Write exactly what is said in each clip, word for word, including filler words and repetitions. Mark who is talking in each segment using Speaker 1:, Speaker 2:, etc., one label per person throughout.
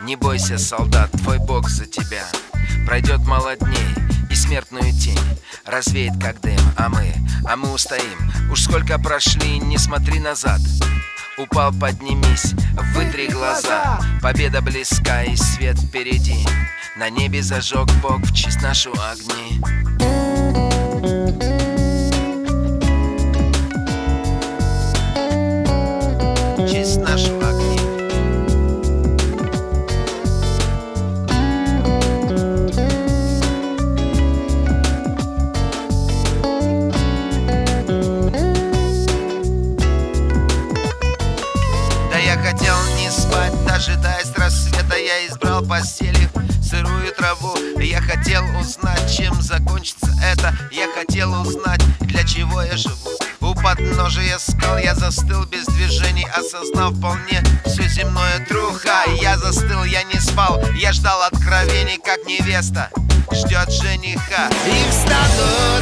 Speaker 1: Не бойся, солдат, твой Бог за тебя. Пройдет мало дней, и смертную тень развеет, как дым. А мы, а мы устоим. Уж сколько прошли, не смотри назад. Упал, поднимись, вытри глаза. Победа близка, и свет впереди. На небе зажег Бог в честь нашу огни. В честь нашу огни. Да я хотел не спать, дожидаясь рассвета. Я избрал постелью сырую траву. Я хотел узнать, чем закончится это. Я хотел узнать, для чего я живу. У подножия скал я застыл без движений, осознав вполне все земное труха. Я застыл, я не спал, я ждал откровений, как невеста ждет жениха.
Speaker 2: И встанут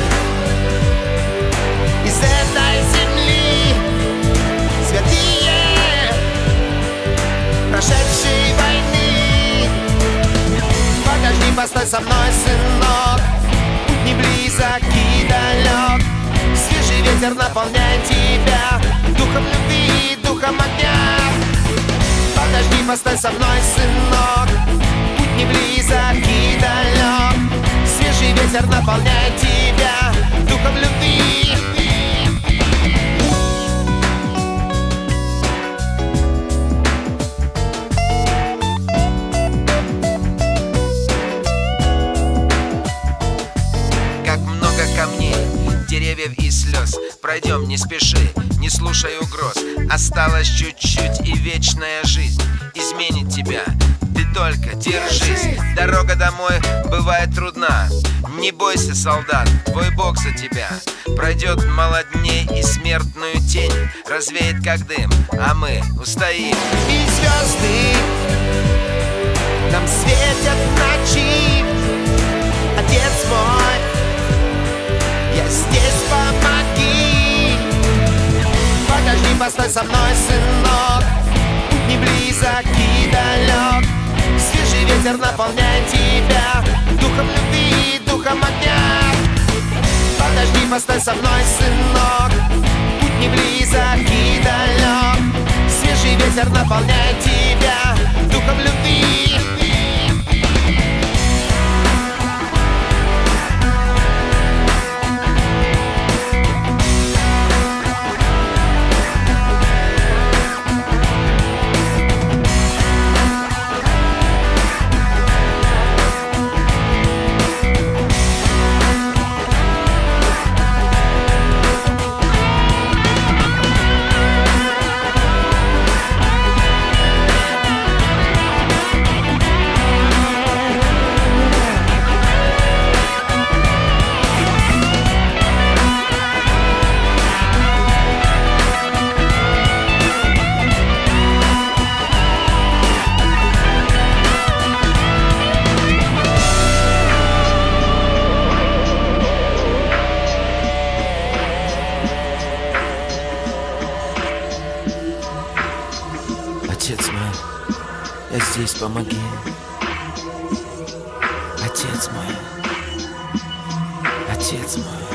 Speaker 2: из этой земли святые прошедшей войны. Подожди, постой со мной, сынок, путь не близок и далек. Свежий ветер наполняет тебя духом любви, духом огня. Подожди, постой со мной, сынок, путь не близок и далек. Свежий ветер наполняет тебя духом любви.
Speaker 1: Деревьев и слез. Пройдем, не спеши, не слушай угроз. Осталось чуть-чуть, и вечная жизнь изменит тебя. Ты только держись. Дорога домой бывает трудна. Не бойся, солдат, твой Бог за тебя. Пройдет мало дней, и смертную тень развеет, как дым. А мы устоим.
Speaker 2: И звезды нам светят в ночи. Отец мой, я здесь, помоги. Подожди, постой со мной, сынок, путь не близок и далек. Свежий ветер наполняет тебя духом любви, духом огня. Подожди, постой со мной, сынок, путь не близок и далек. Свежий ветер наполняет тебя духом любви.
Speaker 1: Отец мой, я здесь, помоги. Отец мой, отец мой.